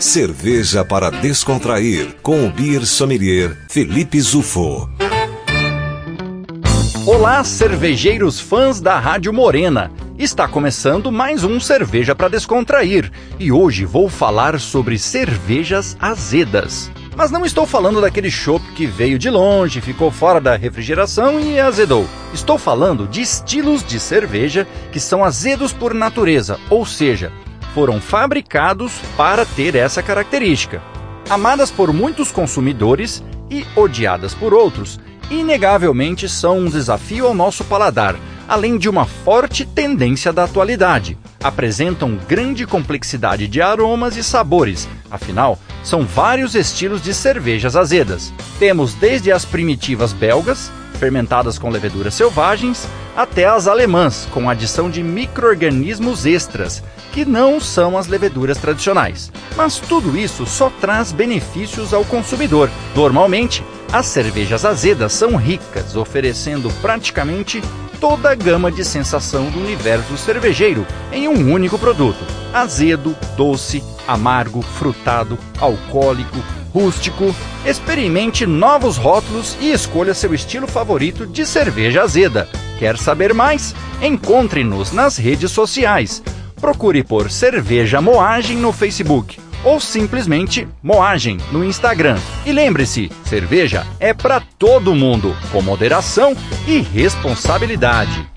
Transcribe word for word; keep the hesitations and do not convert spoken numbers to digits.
Cerveja para descontrair, com o Beer Sommelier Felipe Zufo. Olá, cervejeiros fãs da Rádio Morena. Está começando mais um Cerveja para Descontrair e hoje vou falar sobre cervejas azedas. Mas não estou falando daquele chopp que veio de longe, ficou fora da refrigeração e azedou. Estou falando de estilos de cerveja que são azedos por natureza, ou seja, foram fabricados para ter essa característica. Amadas por muitos consumidores e odiadas por outros, inegavelmente são um desafio ao nosso paladar, além de uma forte tendência da atualidade. Apresentam grande complexidade de aromas e sabores, afinal, são vários estilos de cervejas azedas. Temos desde as primitivas belgas, fermentadas com leveduras selvagens, até as alemãs, com adição de micro-organismos extras, que não são as leveduras tradicionais. Mas tudo isso só traz benefícios ao consumidor. Normalmente, as cervejas azedas são ricas, oferecendo praticamente toda a gama de sensação do universo cervejeiro em um único produto. Azedo, doce, amargo, frutado, alcoólico, rústico. Experimente novos rótulos e escolha seu estilo favorito de cerveja azeda. Quer saber mais? Encontre-nos nas redes sociais. Procure por Cerveja Moagem no Facebook ou simplesmente Moagem no Instagram. E lembre-se, cerveja é para todo mundo, com moderação e responsabilidade.